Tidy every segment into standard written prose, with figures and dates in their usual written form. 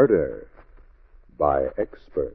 Murder by Experts.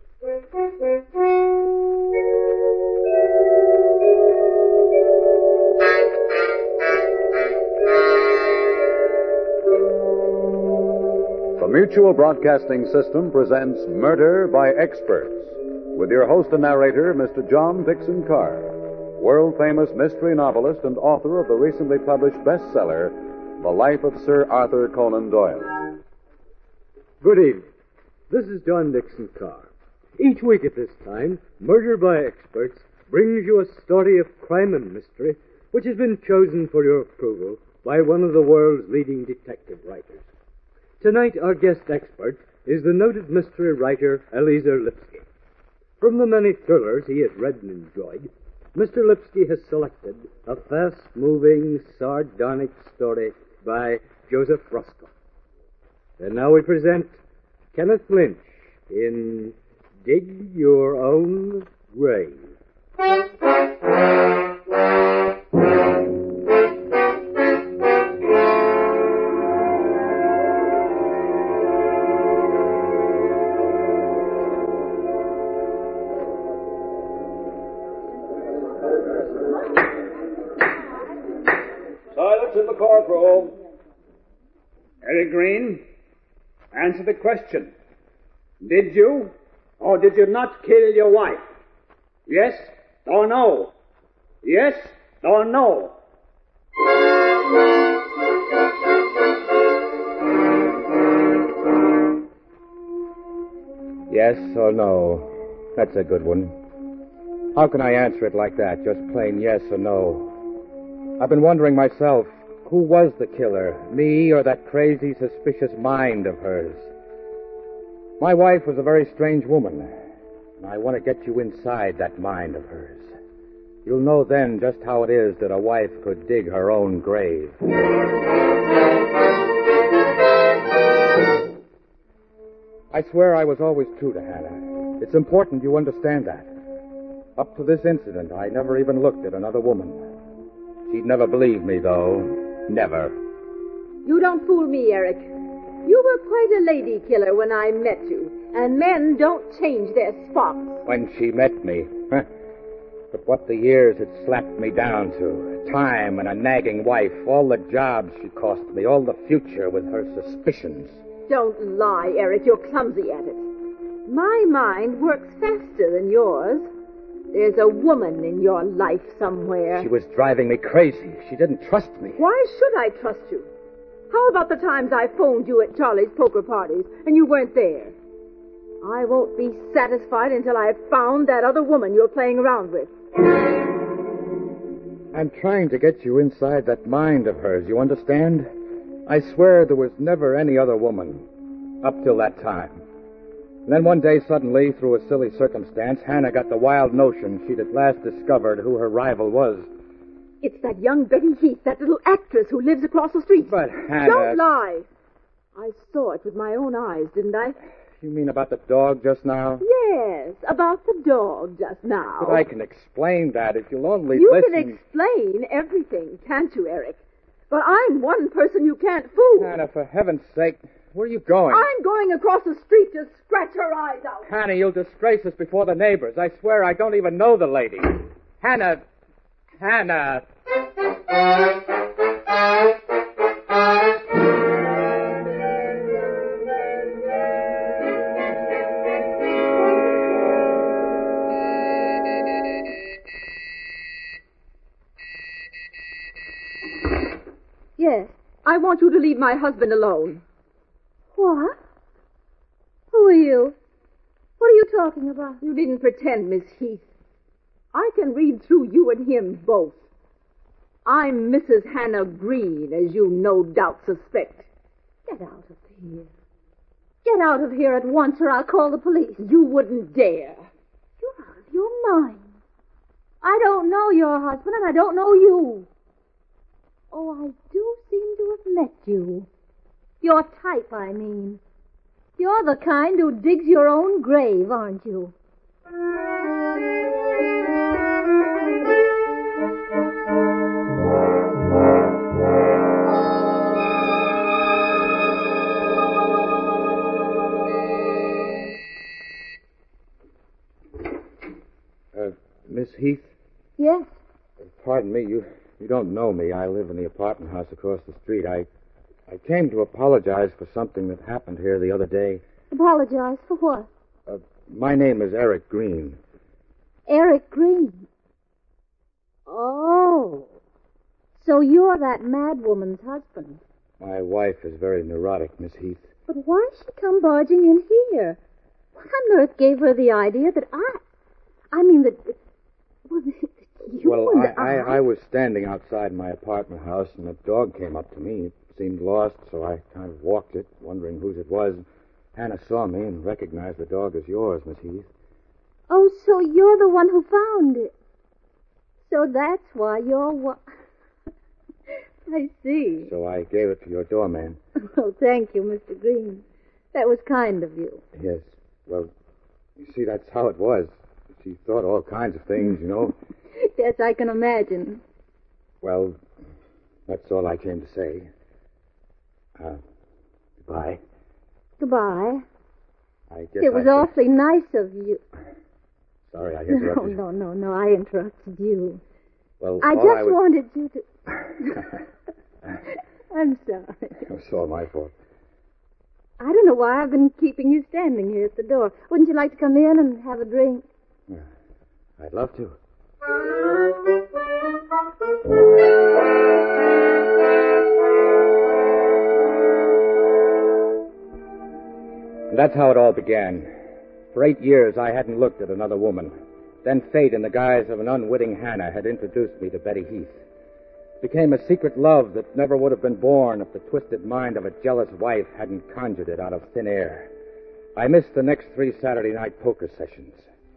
The Mutual Broadcasting System presents Murder by Experts with your host and narrator, Mr. John Dixon Carr, world-famous mystery novelist and author of the recently published bestseller, The Life of Sir Arthur Conan Doyle. Good evening. This is John Dixon Carr. Each week at this time, Murder by Experts brings you a story of crime and mystery which has been chosen for your approval by one of the world's leading detective writers. Tonight, our guest expert is the noted mystery writer Eliezer Lipsky. From the many thrillers he has read and enjoyed, Mr. Lipsky has selected a fast-moving, sardonic story by Joseph Roscoe. And now we present Kenneth Lynch in Dig Your Own Grave. Silence in the courtroom. Eric Green, answer the question. Did you or did you not kill your wife? Yes or no? Yes or no? Yes or no? That's a good one. How can I answer it like that? Just plain yes or no. I've been wondering myself, who was the killer? Me or that crazy, suspicious mind of hers? My wife was a very strange woman, and I want to get you inside that mind of hers. You'll know then just how it is that a wife could dig her own grave. I swear I was always true to Hannah. It's important you understand that. Up to this incident, I never even looked at another woman. She'd never believe me, though. Never. You don't fool me, Eric. You were quite a lady killer when I met you, and men don't change their spots. When she met me. But what the years had slapped me down to. Time and a nagging wife, all the jobs she cost me, all the future with her suspicions. Don't lie, Eric. You're clumsy at it. My mind works faster than yours. There's a woman in your life somewhere. She was driving me crazy. She didn't trust me. Why should I trust you? How about the times I phoned you at Charlie's poker parties and you weren't there? I won't be satisfied until I've found that other woman you're playing around with. I'm trying to get you inside that mind of hers, you understand? I swear there was never any other woman up till that time. And then one day, suddenly, through a silly circumstance, Hannah got the wild notion she'd at last discovered who her rival was. It's that young Betty Heath, that little actress who lives across the street. But Hannah... Don't lie. I saw it with my own eyes, didn't I? You mean about the dog just now? Yes, about the dog just now. But I can explain that if you'll only you listen. You can explain everything, can't you, Eric? But I'm one person you can't fool. Hannah, for heaven's sake, where are you going? I'm going across the street to scratch her eyes out. Hannah, you'll disgrace us before the neighbors. I swear I don't even know the lady. Hannah. Yes, I want you to leave my husband alone. What? Who are you? What are you talking about? You needn't pretend, Miss Heath. I can read through you and him both. I'm Mrs. Hannah Green, as you no doubt suspect. Get out of here. Get out of here at once, or I'll call the police. You wouldn't dare. You're out of your mind. I don't know your husband, and I don't know you. Oh, I do seem to have met you. Your type, I mean. You're the kind who digs your own grave, aren't you? Miss Heath? Yes. Pardon me, you don't know me. I live in the apartment house across the street. I came to apologize for something that happened here the other day. Apologize for what? My name is Eric Green. Eric Green. Oh. So you're that mad woman's husband. My wife is very neurotic, Miss Heath. But why she come barging in here? What on earth gave her the idea that I mean that... Well, I was standing outside my apartment house, and a dog came up to me. It seemed lost, so I kind of walked it, wondering whose it was. Hannah saw me and recognized the dog as yours, Miss Heath. Oh, so you're the one who found it. So that's why you're... I see. So I gave it to your doorman. Oh, thank you, Mr. Green. That was kind of you. Yes. Well, you see, that's how it was. She thought all kinds of things, you know. Yes, I can imagine. Well, that's all I came to say. Goodbye. Goodbye. I guess it was awfully nice of you. Sorry, I interrupted. No, I interrupted you. Well, I just wanted you to... I'm sorry. It's all my fault. I don't know why I've been keeping you standing here at the door. Wouldn't you like to come in and have a drink? I'd love to. And that's how it all began. For 8 years, I hadn't looked at another woman. Then fate, in the guise of an unwitting Hannah, had introduced me to Betty Heath. It became a secret love that never would have been born if the twisted mind of a jealous wife hadn't conjured it out of thin air. I missed the next 3 Saturday night poker sessions.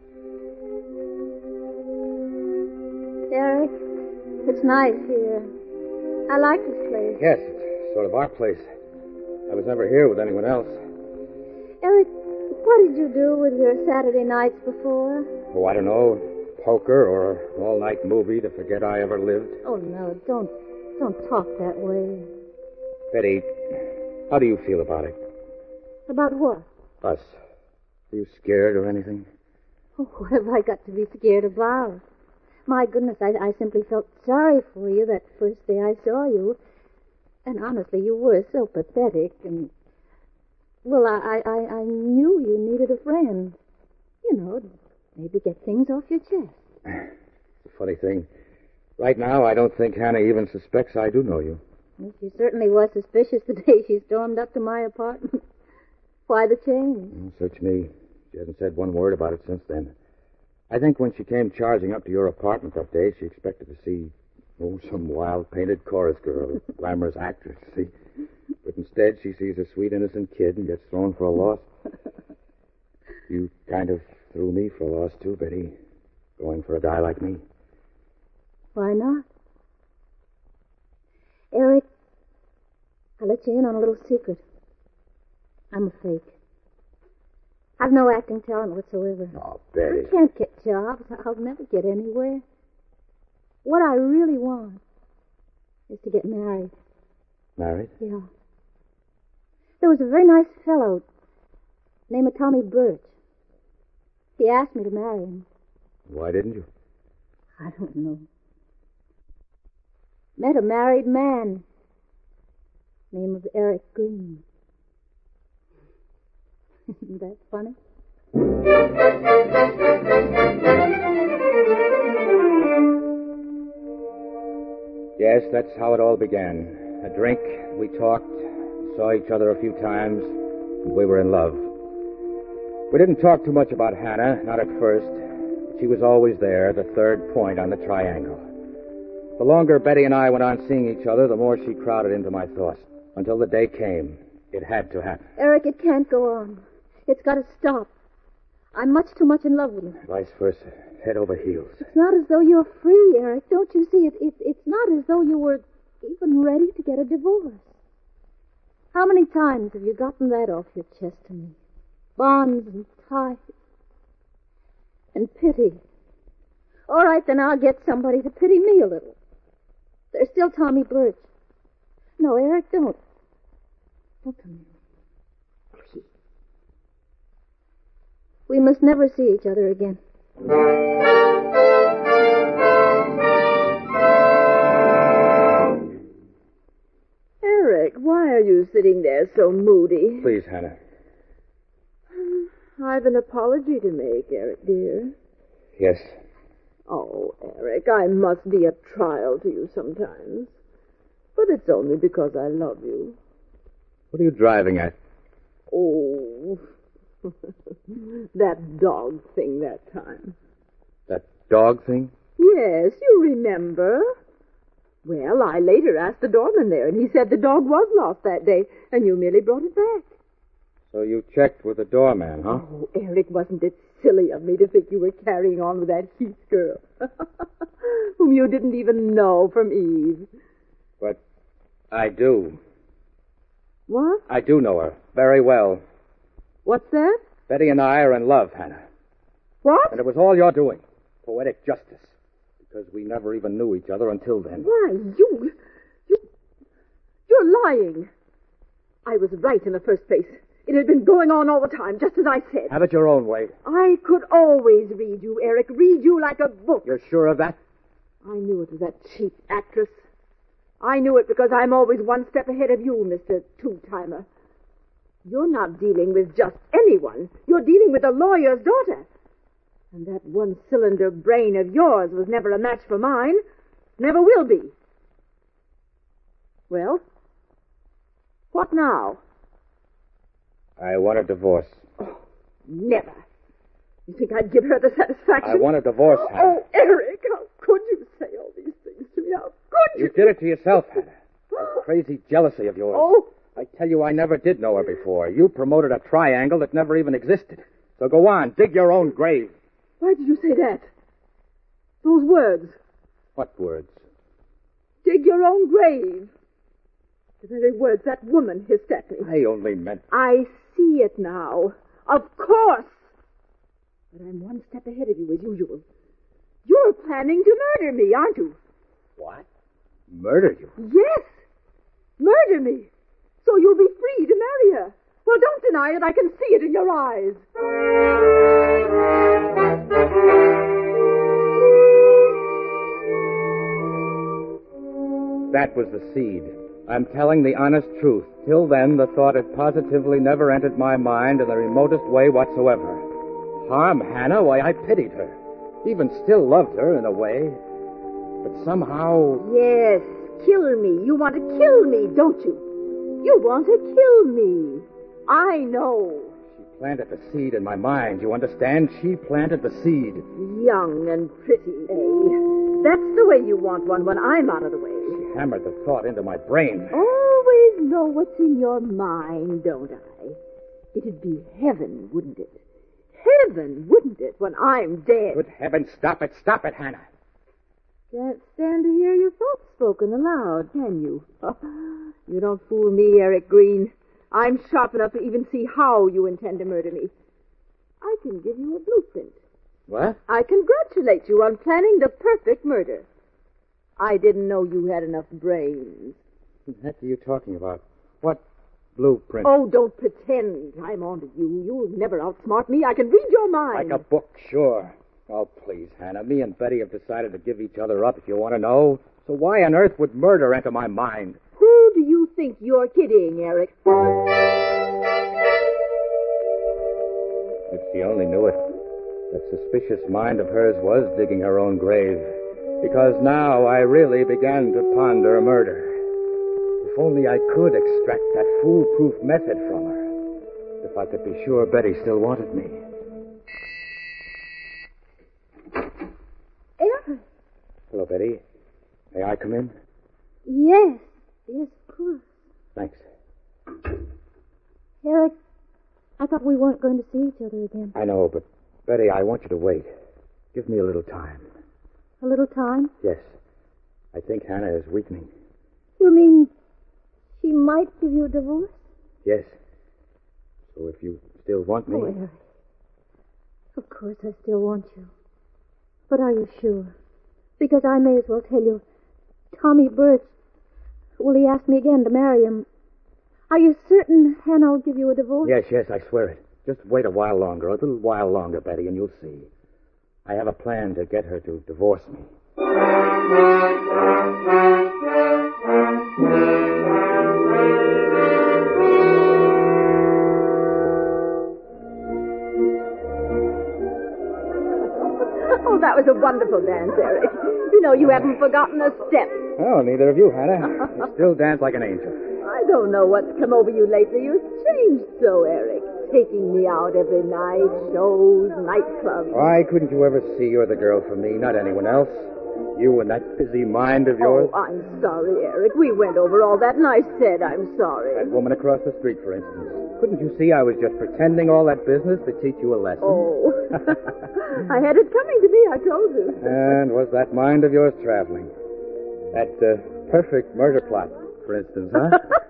Eric, it's nice here. I like this place. Yes, it's sort of our place. I was never here with anyone else. Eric, what did you do with your Saturday nights before? Oh, I don't know. Poker or an all-night movie to forget I ever lived. Oh, no, don't talk that way. Betty, how do you feel about it? About what? Us. Are you scared or anything? Oh, what have I got to be scared about? My goodness, I simply felt sorry for you that first day I saw you. And honestly, you were so pathetic and... Well, I knew you needed a friend. You know, maybe get things off your chest. It's a funny thing. Right now, I don't think Hannah even suspects I do know you. Well, she certainly was suspicious the day she stormed up to my apartment. Why the change? Search me. She hasn't said one word about it since then. I think when she came charging up to your apartment that day, she expected to see, some wild painted chorus girl, a glamorous actress, see? But instead, she sees a sweet, innocent kid and gets thrown for a loss. You kind of threw me for a loss, too, Betty. Going for a guy like me. Why not? Eric, I'll let you in on a little secret. I'm a fake. I've no acting talent whatsoever. Oh, Betty. I can't get jobs. I'll never get anywhere. What I really want is to get married. Married? Yeah. There was a very nice fellow named Tommy Birch. He asked me to marry him. Why didn't you? I don't know. Met a married man. Name of Eric Green. Isn't that funny? Yes, that's how it all began. A drink, we talked, saw each other a few times, and we were in love. We didn't talk too much about Hannah, not at first. She was always there, the third point on the triangle. The longer Betty and I went on seeing each other, the more she crowded into my thoughts. Until the day came. It had to happen. Eric, it can't go on. It's got to stop. I'm much too much in love with you. Vice versa. Head over heels. It's not as though you're free, Eric. Don't you see? It's not as though you were even ready to get a divorce. How many times have you gotten that off your chest to me? Bonds and ties. And pity. All right, then I'll get somebody to pity me a little. There's still Tommy Birch. No, Eric, don't. Don't come here. Please. We must never see each other again. you sitting there so moody? Please, Hannah. I've an apology to make, Eric, dear. Yes. Oh, Eric, I must be a trial to you sometimes. But it's only because I love you. What are you driving at? Oh, that dog thing that time. That dog thing? Yes, you remember. Well, I later asked the doorman there, and he said the dog was lost that day, and you merely brought it back. So you checked with the doorman, huh? Oh, Eric, wasn't it silly of me to think you were carrying on with that Heath girl, whom you didn't even know from Eve? But I do. What? I do know her very well. What's that? Betty and I are in love, Hannah. What? And it was all your doing. Poetic justice. Because we never even knew each other until then. Why, you're lying. I was right in the first place. It had been going on all the time, just as I said. Have it your own way. I could always read you, Eric. Read you like a book. You're sure of that? I knew it was that cheap actress. I knew it because I'm always one step ahead of you, Mr. Two-Timer. You're not dealing with just anyone. You're dealing with a lawyer's daughter. And that one-cylinder brain of yours was never a match for mine. Never will be. Well, what now? I want a divorce. Oh, never. You think I'd give her the satisfaction? I want a divorce, Hannah. Oh, Eric, how could you say all these things to me? How could you? You did it to yourself, Hannah. That crazy jealousy of yours. Oh. I tell you, I never did know her before. You promoted a triangle that never even existed. So go on, dig your own grave. Why did you say that? Those words. What words? Dig your own grave. The very words that woman hissed at me. I only meant... I see it now. Of course. But I'm one step ahead of you, as usual. You're planning to murder me, aren't you? What? Murder you? Yes. Murder me. So you'll be free to marry her. Well, don't deny it. I can see it in your eyes. That was the seed. I'm telling the honest truth. Till then, the thought had positively never entered my mind in the remotest way whatsoever. Harm Hannah? Why, I pitied her. Even still loved her in a way. But somehow... Yes, kill me. You want to kill me, don't you? You want to kill me. I know. She planted the seed in my mind. You understand? She planted the seed. Young and pretty, eh? That's the way you want one when I'm out of the way. She hammered the thought into my brain. Always know what's in your mind, don't I? It'd be heaven, wouldn't it? Heaven, wouldn't it, when I'm dead? Good heavens, stop it, Hannah. Can't stand to hear your thoughts spoken aloud, can you? You don't fool me, Eric Green. I'm sharp enough to even see how you intend to murder me. I can give you a blueprint. What? I congratulate you on planning the perfect murder. I didn't know you had enough brains. What the heck are you talking about? What blueprint? Oh, don't pretend I'm on to you. You'll never outsmart me. I can read your mind. Like a book, sure. Oh, please, Hannah. Me and Betty have decided to give each other up, if you want to know. So why on earth would murder enter my mind? Who do you think you're kidding, Eric? If she only knew it, that suspicious mind of hers was digging her own grave. Because now I really began to ponder a murder. If only I could extract that foolproof method from her. If I could be sure Betty still wanted me. Eric. Hello, Betty. May I come in? Yes, of course. Thanks. Eric, I thought we weren't going to see each other again. I know, but Betty, I want you to wait. Give me a little time. A little time? Yes. I think Hannah is weakening. You mean she might give you a divorce? Yes. So if you still want me... Oh, Eric. Of course I still want you. But are you sure? Because I may as well tell you. Tommy Birch, well, he asked me again to marry him. Are you certain Hannah will give you a divorce? Yes, I swear it. Just wait a while longer, a little while longer, Betty, and you'll see. I have a plan to get her to divorce me. that was a wonderful dance, Eric. You know, you haven't forgotten a step. Oh, neither of you, Hannah. You still dance like an angel. I don't know what's come over you lately. You've changed so, Eric. Taking me out every night, shows, nightclubs. Why couldn't you ever see you're the girl for me, not anyone else? You and that busy mind of yours. Oh, I'm sorry, Eric. We went over all that, and I said I'm sorry. That woman across the street, for instance. Couldn't you see I was just pretending all that business to teach you a lesson? Oh. I had it coming to me, I told you. And was that mind of yours traveling? That perfect murder plot, for instance, huh?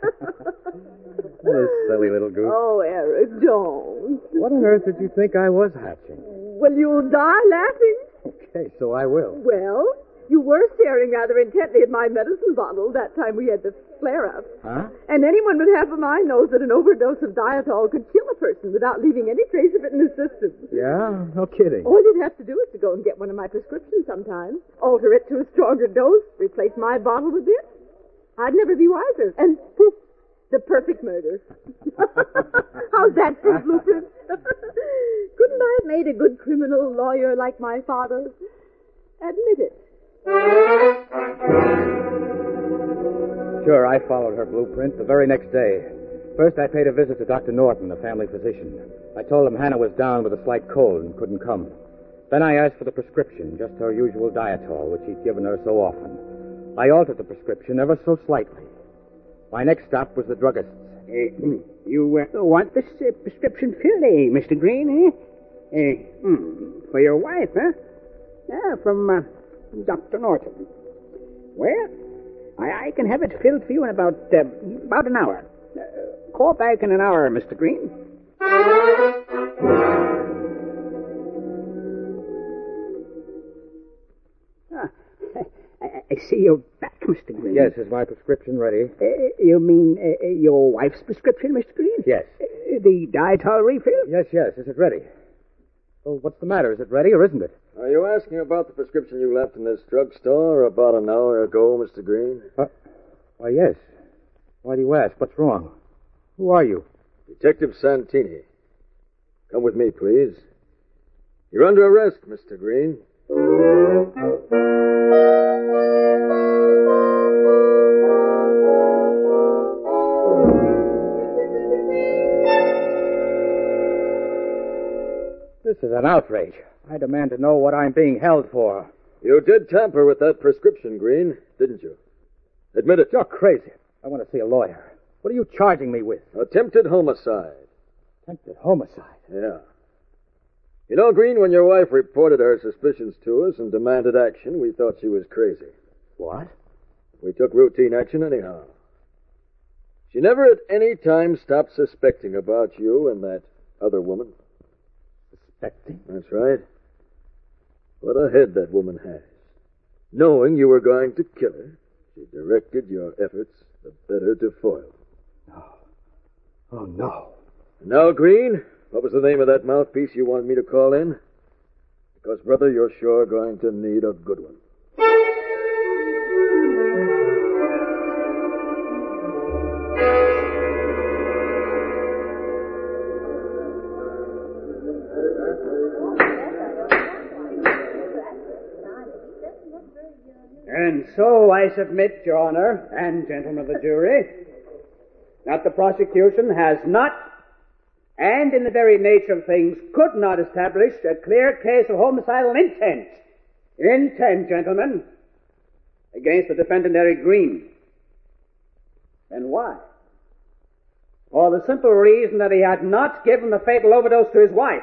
This silly little goose. Oh, Eric, don't. What on earth did you think I was hatching? Well, you'll die laughing. Okay, so I will. Well, you were staring rather intently at my medicine bottle that time we had the flare-up. Huh? And anyone with half a mind knows that an overdose of dietol could kill a person without leaving any trace of it in his system. Yeah? No kidding. All you'd have to do is to go and get one of my prescriptions sometimes, alter it to a stronger dose, replace my bottle with this. I'd never be wiser. And poof, the perfect murder. How's that for a blueprint? Couldn't I have made a good criminal lawyer like my father? Admit it. Sure, I followed her blueprint the very next day. First, I paid a visit to Dr. Norton, the family physician. I told him Hannah was down with a slight cold and couldn't come. Then I asked for the prescription, just her usual dietol, which he'd given her so often. I altered the prescription ever so slightly. My next stop was the druggist's. You want this prescription filled, Mr. Green, for your wife, huh? Yeah, from Dr. Norton. Well, I can have it filled for you in about an hour. Call back in an hour, Mr. Green. I see you're back, Mr. Green. Yes, is my prescription ready? You mean your wife's prescription, Mr. Green? Yes. The dietol refill? Yes. Is it ready? Well, what's the matter? Is it ready or isn't it? Are you asking about the prescription you left in this drugstore about an hour ago, Mr. Green? Why, yes. Why do you ask? What's wrong? Who are you? Detective Santini. Come with me, please. You're under arrest, Mr. Green. This is an outrage. I demand to know what I'm being held for. You did tamper with that prescription, Green, didn't you? Admit it. You're crazy. I want to see a lawyer. What are you charging me with? Attempted homicide. Attempted homicide? Yeah. You know, Green, when your wife reported her suspicions to us and demanded action, we thought she was crazy. What? We took routine action anyhow. She never at any time stopped suspecting about you and that other woman. Suspecting? That's right. What a head that woman has. Knowing you were going to kill her, she directed your efforts the better to foil. No. Oh, no. And now, Green, what was the name of that mouthpiece you wanted me to call in? Because, brother, you're sure going to need a good one. And so I submit, Your Honor, and gentlemen of the jury, that the prosecution has not, and in the very nature of things, could not establish a clear case of homicidal intent. Intent, gentlemen, against the defendant Eric Green. And why? For the simple reason that he had not given the fatal overdose to his wife.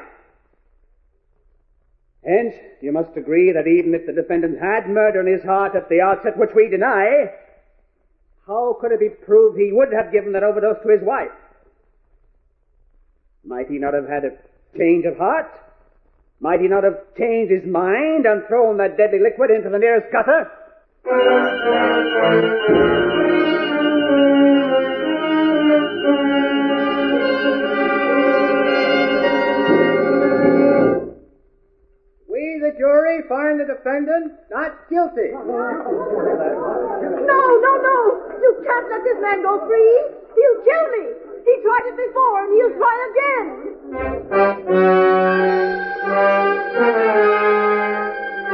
Hence, you must agree that even if the defendant had murder in his heart at the outset, which we deny, how could it be proved he would have given that overdose to his wife? Might he not have had a change of heart? Might he not have changed his mind and thrown that deadly liquid into the nearest gutter? We, the jury, find the defendant not guilty. No. You can't let this man go free. He'll kill me. He tried it before, and he'll try again.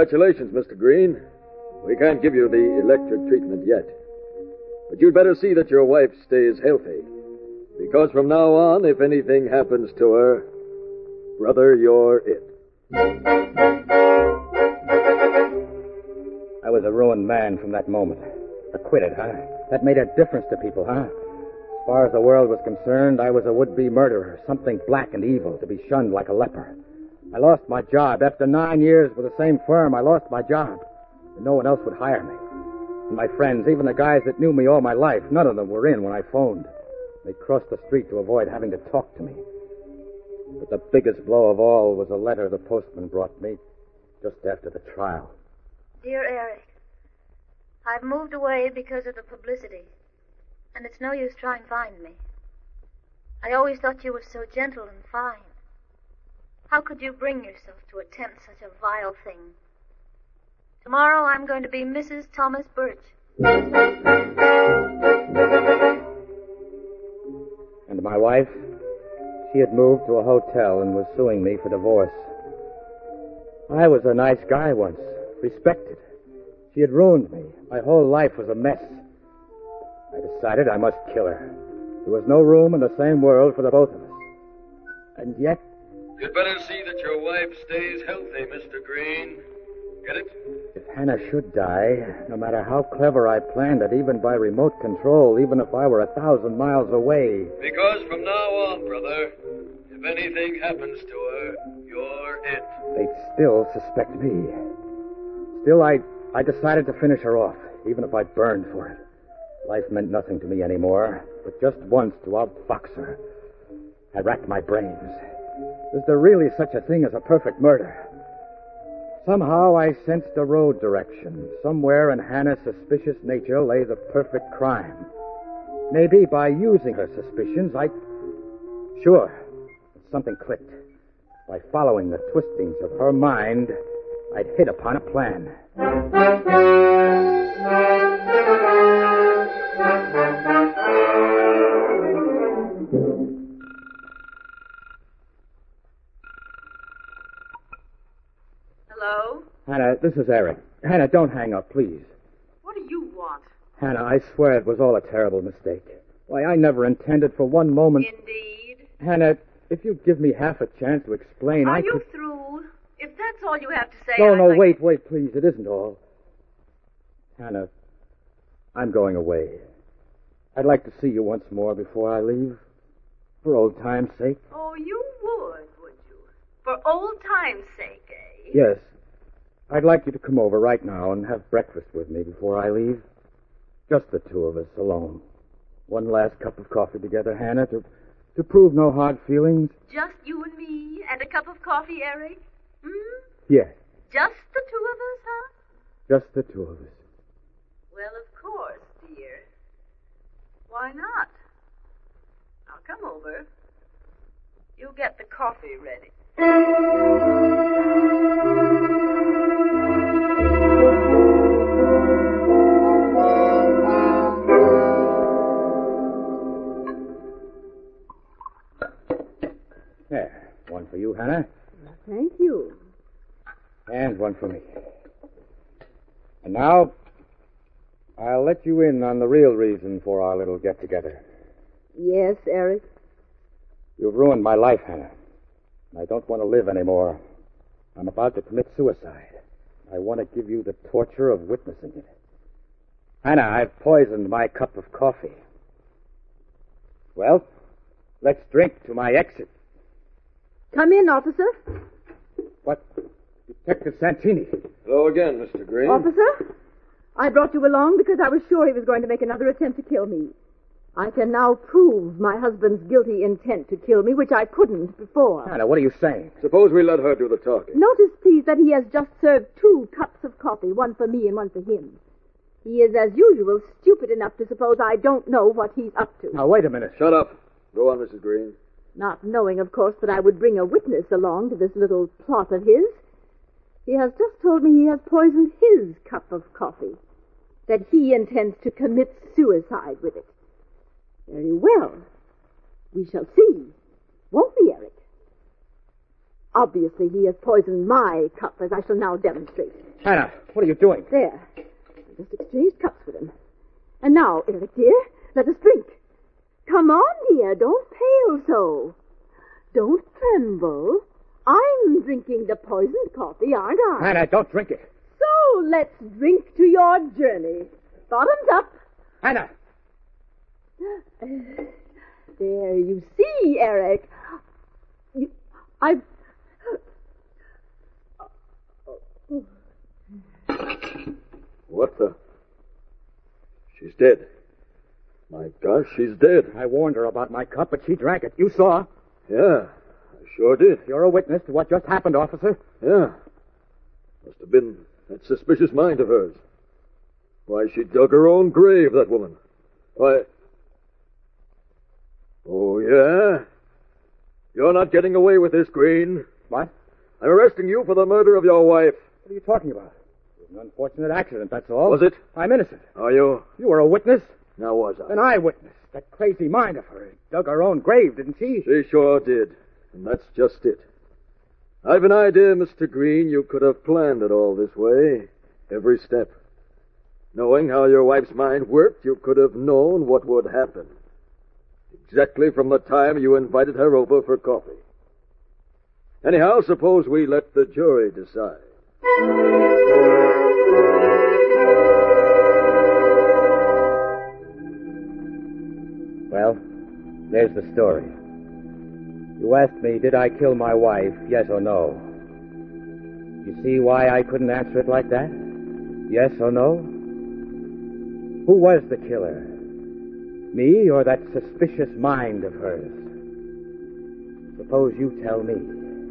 Congratulations, Mr. Green. We can't give you the electric treatment yet. But you'd better see that your wife stays healthy. Because from now on, if anything happens to her, brother, you're it. I was a ruined man from that moment. Acquitted, huh? That made a difference to people, huh? As far as the world was concerned, I was a would-be murderer, something black and evil, to be shunned like a leper. I lost my job. After 9 years with the same firm, I lost my job. And no one else would hire me. And my friends, even the guys that knew me all my life, none of them were in when I phoned. They crossed the street to avoid having to talk to me. But the biggest blow of all was a letter the postman brought me just after the trial. Dear Eric, I've moved away because of the publicity, and it's no use trying to find me. I always thought you were so gentle and fine. How could you bring yourself to attempt such a vile thing? Tomorrow I'm going to be Mrs. Thomas Birch. And my wife? She had moved to a hotel and was suing me for divorce. I was a nice guy once, respected. She had ruined me. My whole life was a mess. I decided I must kill her. There was no room in the same world for the both of us. And yet... You'd better see that your wife stays healthy, Mr. Green. Get it? If Hannah should die, no matter how clever I planned it, even by remote control, even if I were 1,000 miles away... Because from now on, brother, if anything happens to her, you're it. They'd still suspect me. Still, I decided to finish her off, even if I burned for it. Life meant nothing to me anymore, but just once to outfox her. I racked my brains. Is there really such a thing as a perfect murder? Somehow I sensed a road direction. Somewhere in Hannah's suspicious nature lay the perfect crime. Maybe by using her suspicions, Sure, something clicked. By following the twistings of her mind, I'd hit upon a plan. Hello? Hannah, this is Eric. Hannah, don't hang up, please. What do you want? Hannah, I swear it was all a terrible mistake. Why, I never intended for one moment... Indeed. Hannah, if you'd give me half a chance to explain, Are you through? If that's all you have to say... No, wait, please. It isn't all. Hannah, I'm going away. I'd like to see you once more before I leave. For old time's sake. Oh, you would you? For old time's sake, eh? Yes. I'd like you to come over right now and have breakfast with me before I leave. Just the two of us alone. One last cup of coffee together, Hannah, to prove no hard feelings. Just you and me and a cup of coffee, Eric? Yes. Just the two of us, huh? Just the two of us. Well, of course, dear. Why not? Now, come over. You get the coffee ready. There. One for you, Hannah. Thank you. And one for me. And now, I'll let you in on the real reason for our little get-together. Yes, Eric? You've ruined my life, Hannah. I don't want to live anymore. I'm about to commit suicide. I want to give you the torture of witnessing it. Hannah, I've poisoned my cup of coffee. Well, let's drink to my exit. Come in, officer. What? Detective Santini. Hello again, Mr. Green. Officer, I brought you along because I was sure he was going to make another attempt to kill me. I can now prove my husband's guilty intent to kill me, which I couldn't before. Hannah, what are you saying? Suppose we let her do the talking. Notice, please, that he has just served 2 cups of coffee, one for me and one for him. He is, as usual, stupid enough to suppose I don't know what he's up to. Now, wait a minute. Shut up. Go on, Mrs. Green. Not knowing, of course, that I would bring a witness along to this little plot of his. He has just told me he has poisoned his cup of coffee, that he intends to commit suicide with it. Very well. We shall see, won't we, Eric? Obviously, he has poisoned my cup, as I shall now demonstrate. Hannah, what are you doing? There. I just exchanged cups with him. And now, Eric, dear, let us drink. Come on, dear, don't pale so. Don't tremble. I'm drinking the poisoned coffee, aren't I? Hannah, don't drink it. So let's drink to your journey. Bottoms up. Hannah! There, you see, Eric. What the? She's dead. My gosh, she's dead. I warned her about my cup, but she drank it. You saw. Yeah, I sure did. You're a witness to what just happened, officer. Yeah. Must have been that suspicious mind of hers. Why, she dug her own grave, that woman. Why... Oh, yeah? You're not getting away with this, Green. What? I'm arresting you for the murder of your wife. What are you talking about? It was an unfortunate accident, that's all. Was it? I'm innocent. Are you? You were a witness. Now was I? An eyewitness. That crazy mind of hers dug her own grave, didn't she? She sure did. And that's just it. I've an idea, Mr. Green, you could have planned it all this way. Every step. Knowing how your wife's mind worked, you could have known what would happen. Exactly from the time you invited her over for coffee. Anyhow, suppose we let the jury decide. Well, there's the story. You asked me, did I kill my wife, yes or no? You see why I couldn't answer it like that? Yes or no? Who was the killer? Me or that suspicious mind of hers? Suppose you tell me.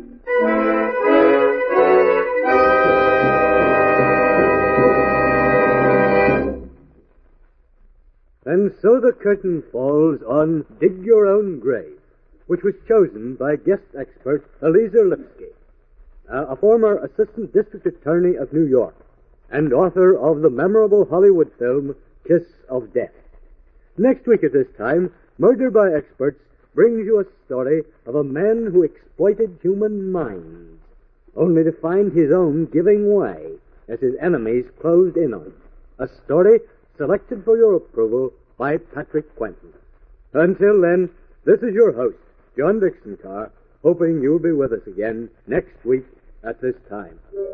And so the curtain falls on Dig Your Own Grave, which was chosen by guest expert Eliezer Lipsky, a former assistant district attorney of New York and author of the memorable Hollywood film Kiss of Death. Next week at this time, Murder by Experts brings you a story of a man who exploited human minds, only to find his own giving way as his enemies closed in on him. A story selected for your approval by Patrick Quentin. Until then, this is your host, John Dixon Carr, hoping you'll be with us again next week at this time.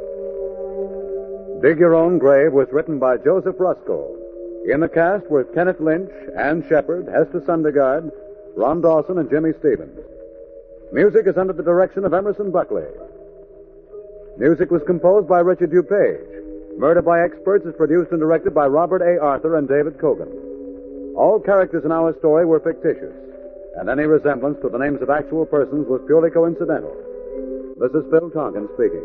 Dig Your Own Grave was written by Joseph Rusko. In the cast were Kenneth Lynch, Ann Shepard, Hester Sundergaard, Ron Dawson, and Jimmy Stevens. Music is under the direction of Emerson Buckley. Music was composed by Richard DuPage. Murder by Experts is produced and directed by Robert A. Arthur and David Kogan. All characters in our story were fictitious, and any resemblance to the names of actual persons was purely coincidental. This is Phil Tonkin speaking.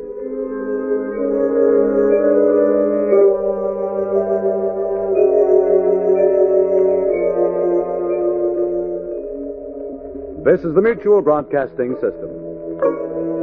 This is the Mutual Broadcasting System.